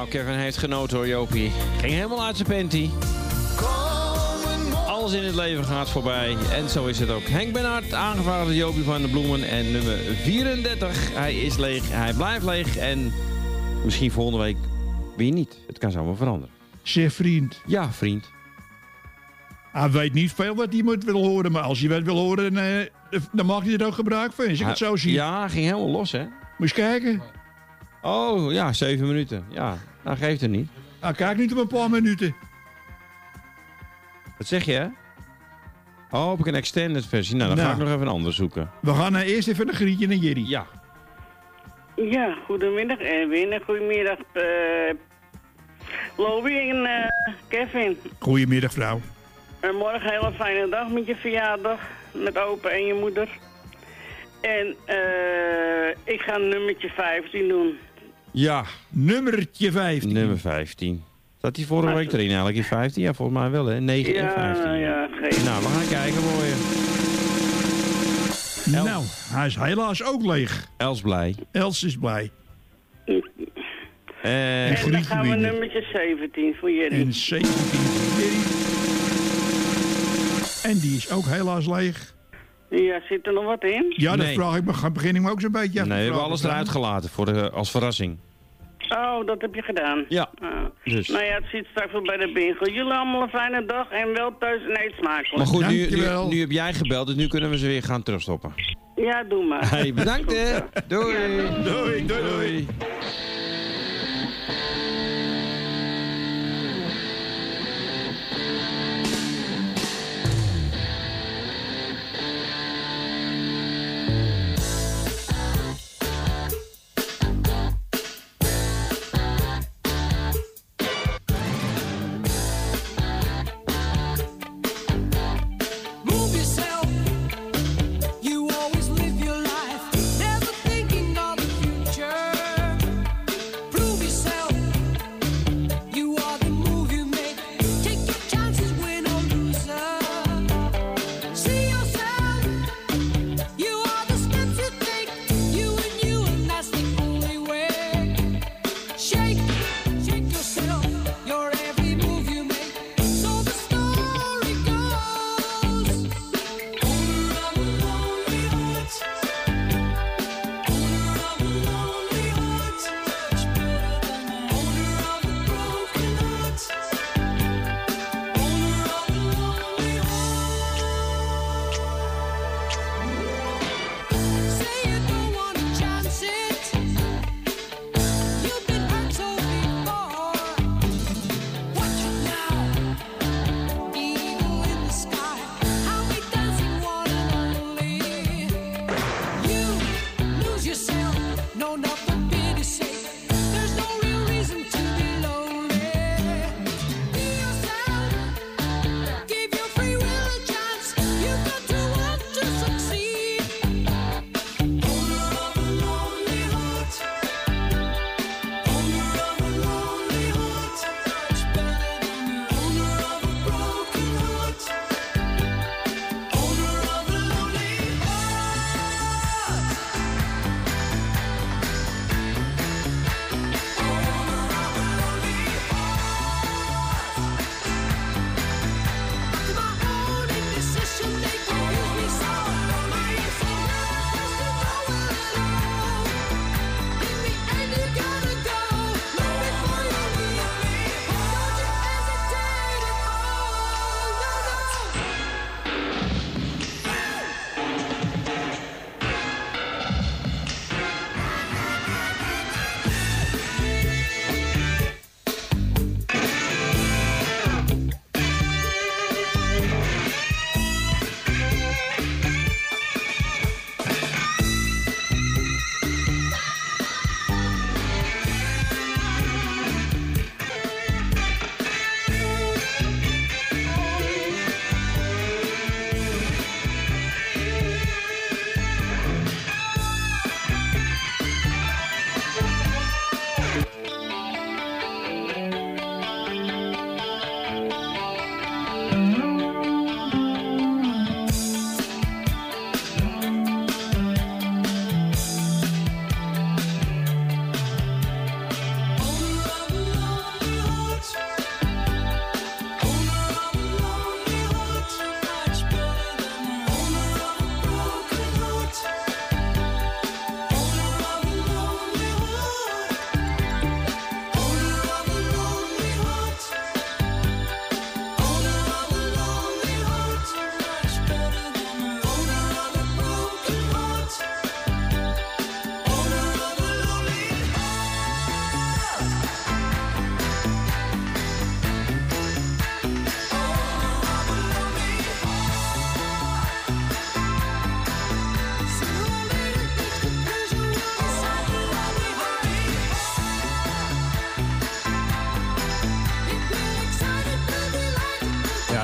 Nou, Kevin heeft genoten hoor, Jopie. Ging helemaal uit zijn panty. Alles in het leven gaat voorbij. En zo is het ook. Henk Bernhard, aangevraagd door Jopie van de Bloemen. En nummer vierendertig. Hij is leeg, hij blijft leeg. En misschien volgende week weer niet. Het kan zomaar veranderen. Zeg vriend. Ja, vriend. Hij weet niet veel wat iemand wil horen. Maar als je wat wil horen, dan, uh, dan mag je er ook gebruik van. Als ik het zo zie. Ja, hij ging helemaal los, hè? Moet je eens kijken. Oh, ja, zeven minuten. Ja, nou geeft het niet. Nou, kijk niet op een paar minuten. Wat zeg je, hè? Oh, heb ik een extended versie? Nou, dan nou, ga ik nog even een ander zoeken. We gaan uh, eerst even naar Grietje en Jerry. Ja. Ja, goedemiddag Erwin en goedemiddag uh, Lobby en uh, Kevin. Goedemiddag vrouw. En morgen een hele fijne dag met je verjaardag, met opa en je moeder. En uh, ik ga nummertje vijftien doen. Ja. Nummertje vijftien. Nummer vijftien. Zat die vorige week erin eigenlijk in vijftien? Ja, volgens mij wel hè. negen ja, en vijftien. Ja, geen. Nou, we gaan kijken voor je. El nou, hij is helaas ook leeg. Els blij. Els is blij. En, en dan gaan we winnen. Nummertje zeventien voor Jerry. En zeventien voor Jerry. En die is ook helaas leeg. Ja, zit er nog wat in? Ja, dat nee. vraag ik me, begin ik me ook zo'n beetje af. Nee, we hebben alles eruit gelaten voor de, als verrassing. Oh, dat heb je gedaan? Ja. Oh. Dus. Nou ja, het zit straks wel bij de bingo. Jullie allemaal een fijne dag en wel thuis en eet smakelijk. Maar goed, nu, nu, nu heb jij gebeld, dus nu kunnen we ze weer gaan terugstoppen. Ja, doe maar. Hey, bedankt hè. Doei. Ja, doei, doei, doei.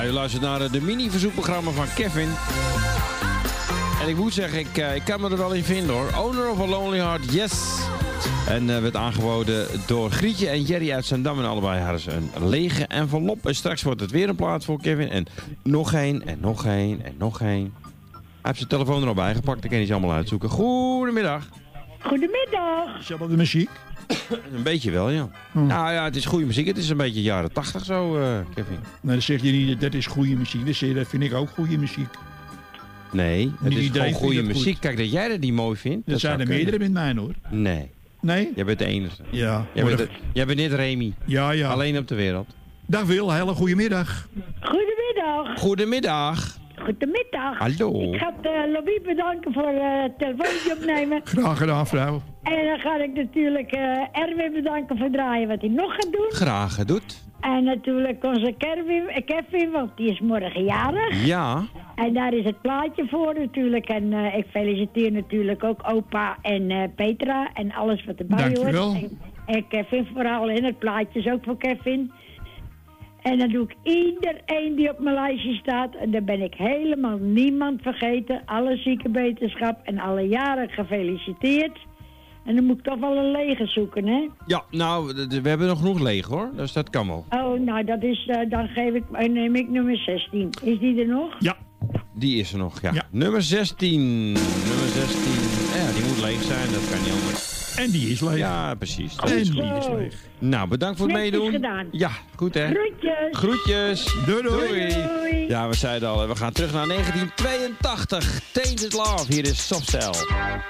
je luistert naar uh, de mini-verzoekprogramma van Kevin. En ik moet zeggen, ik, uh, ik kan me er wel in vinden hoor. Owner of a Lonely Heart, yes. En uh, werd aangeboden door Grietje en Jerry uit Zandam. En allebei hadden ze een lege envelop. En straks wordt het weer een plaat voor Kevin. En nog één, en nog één, en nog één. Hij heeft zijn telefoon er al bij gepakt. Dan kan hij ze allemaal uitzoeken. Goedemiddag. Goedemiddag. Is dat wel de muziek? Een beetje wel, ja. Hm. Nou ja, het is goede muziek. Het is een beetje jaren tachtig zo, uh, Kevin. Nee, dan zeg je niet, dat is goede muziek. Dan zeg je, dat vind ik ook goede muziek. Nee, het Niet is iedereen gewoon goede vindt het muziek. goed. Kijk, dat jij dat niet mooi vindt. Er zijn er meerdere met mij hoor. Nee. Nee? Jij bent de enige. Ja. Jij bent, de, jij bent net Remy. Ja, ja. Alleen op de wereld. Dag Wil, hele goede middag. Goedemiddag. Goedemiddag. Goedemiddag. Hallo. Ik ga uh, Lobby bedanken voor uh, het telefoontje opnemen. Graag gedaan, vrouw. En dan ga ik natuurlijk uh, Erwin bedanken voor het draaien wat hij nog gaat doen. Graag gedaan. En natuurlijk onze Kevin, uh, Kevin, want die is morgen jarig. Ja. En daar is het plaatje voor natuurlijk. En uh, ik feliciteer natuurlijk ook opa en uh, Petra en alles wat erbij hoort. Dankjewel. En, en Kevin vooral. En het plaatje is ook voor Kevin. En dan doe ik iedereen die op mijn lijstje staat. En dan ben ik helemaal niemand vergeten. Alle ziekenwetenschap en alle jaren gefeliciteerd. En dan moet ik toch wel een lege zoeken, hè? Ja, nou, we hebben nog genoeg leeg hoor. Dus dat kan wel. Oh, nou, dat is, uh, dan geef ik, uh, neem ik nummer zestien. Is die er nog? Ja. Die is er nog, ja. ja. Nummer zestien. Nummer zestien. Ja, die moet leeg zijn, dat kan niet anders. En die is leeg. Ja, precies. En die is leeg. Nou, bedankt voor het Netjes meedoen. gedaan. Ja, goed hè. Groetjes. Groetjes. Doei doei. doei. Doei. Ja, we zeiden al, we gaan terug naar negentien tweeëntachtig. Tainted Love, hier is Softcell.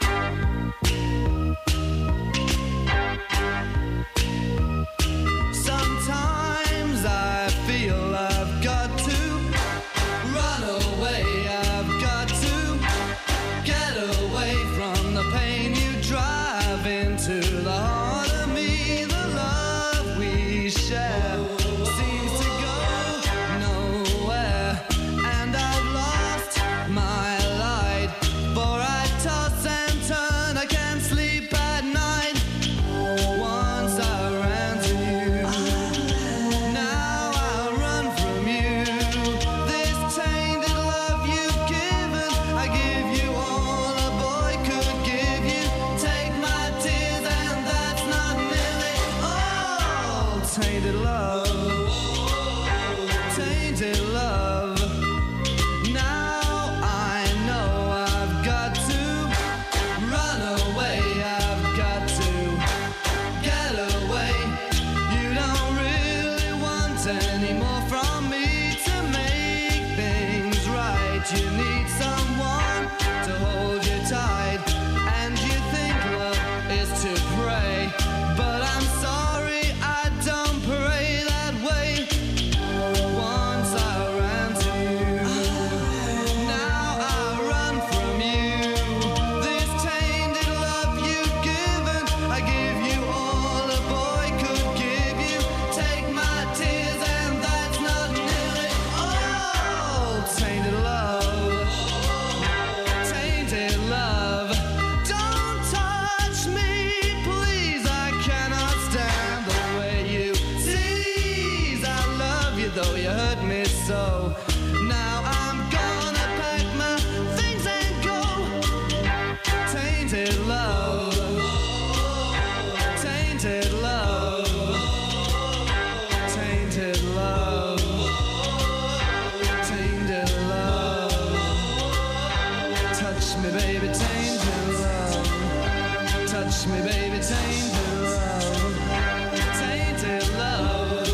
Sometimes I feel I've got to run away. I've got to get away from the pain you drive into the heart of me. The love we share seems to go nowhere, and I've lost my light. For I toss and turn, I can't sleep at night. Once I ran to you, now I run from you. This tainted love you've given, I give you all a boy could give you. Take my tears and that's not nearly all. Tainted love, tainted love. Now I know I've got to run away. I've got to get away. You don't really want any more from me to make things right. You need someone to hold you tight, and you think love is to pray, but I'm sorry, I don't pray that way. Once I ran to you, now I run from you. This tainted love you've given, I give you all a boy could give you. Take my tears and that's not nearly all. Tainted love, tainted love. Don't touch me, please, I cannot stand the way you tease. I love you though you hurt me so. Now I'm gonna pack my things and go. Tainted love, tainted love, tainted love, tainted love. Touch me, baby, tainted love. Touch me, baby, tainted love. Tainted love.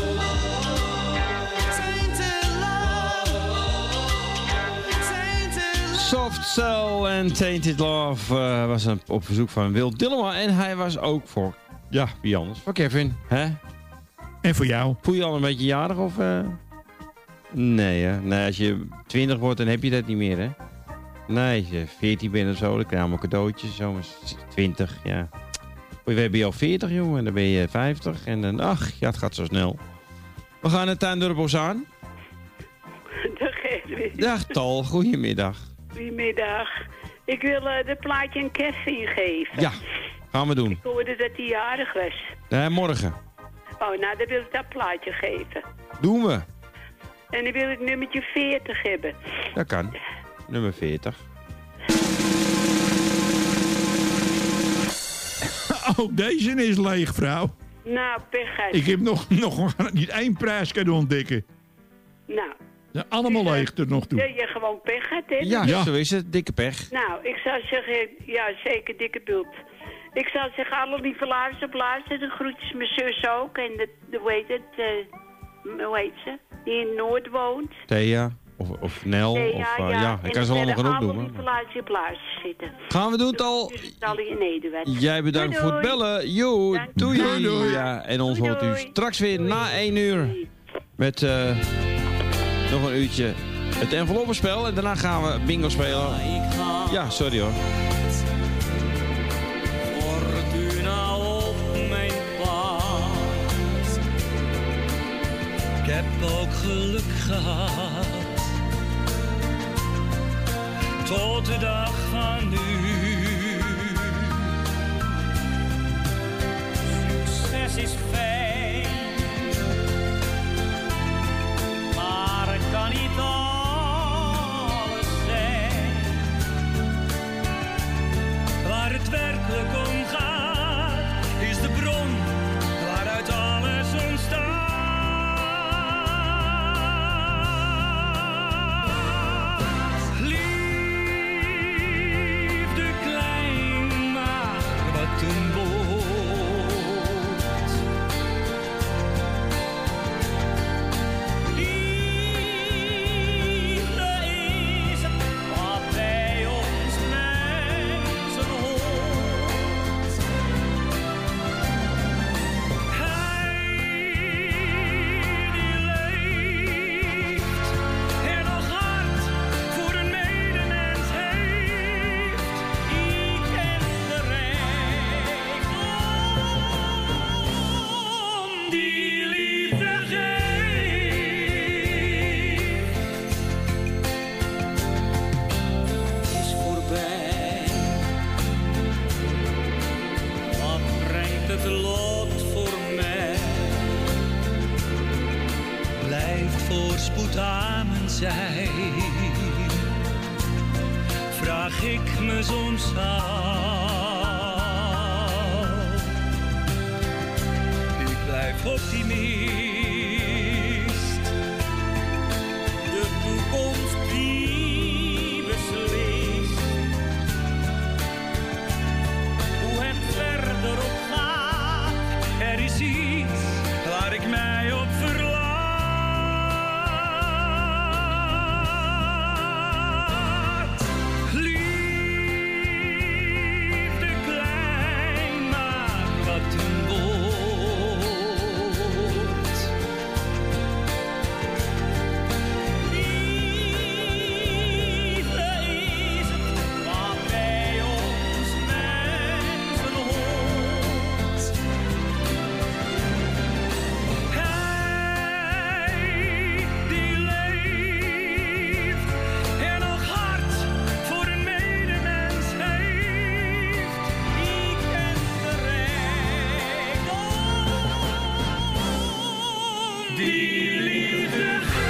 Tainted love. Tainted love. Soft Cell en Tainted Love uh, was een, op verzoek van Wil Dillema. En hij was ook voor, ja, wie anders? Voor Kevin, hè? En voor jou. Voel je al een beetje jarig of... Uh... Nee, hè? Nee, als je twintig wordt, dan heb je dat niet meer, hè? Nee, als je veertien bent of zo, dan krijg je allemaal cadeautjes. Zo, twintig, ja. We ben je al veertig, jongen, en dan ben je vijftig. En dan, ach, ja, het gaat zo snel. We gaan het Tuindorp aan. Dag Edwin. Dag Tal, goedemiddag. Goedemiddag. Ik wil uh, de plaatje een Kevin geven. Ja, gaan we doen. Ik hoorde dat hij jarig was. Nee, morgen. Oh, nou, dan wil ik dat plaatje geven. Doen we. En dan wil ik nummertje veertig hebben. Dat kan. Nummer veertig. Ook deze is leeg, vrouw. Nou, pech uit. Ik heb nog, nog niet één prijs kunnen ontdekken. Nou. Ja, allemaal leeg tot nog toe. Ja, je gewoon pech hebt, hè? Ja, Ja. zo is het. Dikke pech. Nou, ik zou zeggen, ja, zeker dikke bult. Ik zou zeggen, alle lieve luisteraars, de groetjes mijn zus ook. En de, de hoe heet het, uh, hoe heet ze? Die in Noord woont. Thea. Of, of Nel. Thea, of, uh, ja. ja, ik En kan ze allemaal verder gaan alle opdoen. lieve luisteraars zitten. Gaan we doen, Tal. Dus Tally in Nederland. Jij bedankt Doei, voor het doei. bellen. Jo, Dank doei. je. doei. Doei. Ja, en ons Doei, hoort u doei. straks weer na één uur. Met uh, nog een uurtje het enveloppenspel. En daarna gaan we bingo spelen. Ja, sorry hoor. Fortuna op mijn pad. Ik heb ook geluk gehad. Tot de dag van nu. Succes is fijn. Maar het kan niet alles zijn. Waar het werkelijk om gaat, is de bron waaruit alles ontstaat. Liefde klein, maar wat een woord. Liefde is het wat bij ons mensen hoort. Hij die leeft en nog hart voor een medemens heeft, die kent de rijkdom die liefde geeft. Is voorbij. Wat brengt het lot voor mij? Blijft voorspoed aan mijn zij. Vraag ik me soms af. Ik blijf optimist. De toekomst die beslist. Hoe het verder op gaat, er is iets waar ik mij op verlaat. Liefde klein, maar wat een woord. Liefde is het wat bij ons mensen hoort. Hij die leeft en nog hart voor een medemens heeft, die kent de rijkdom die liefde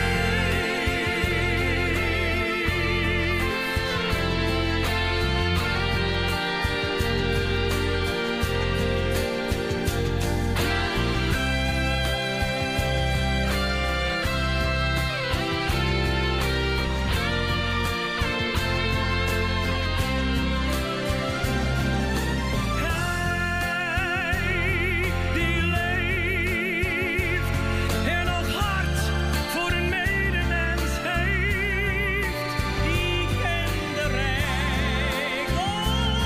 die leeft en nog hart voor een medemens heeft, die kent de rijkdom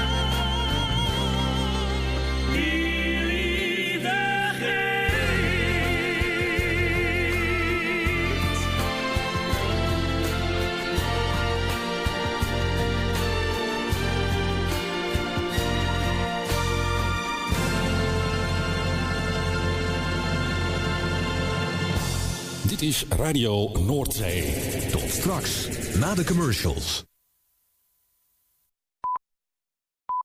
die liefde geeft. Dit is Radio Noordzee. Tot straks, na de commercials.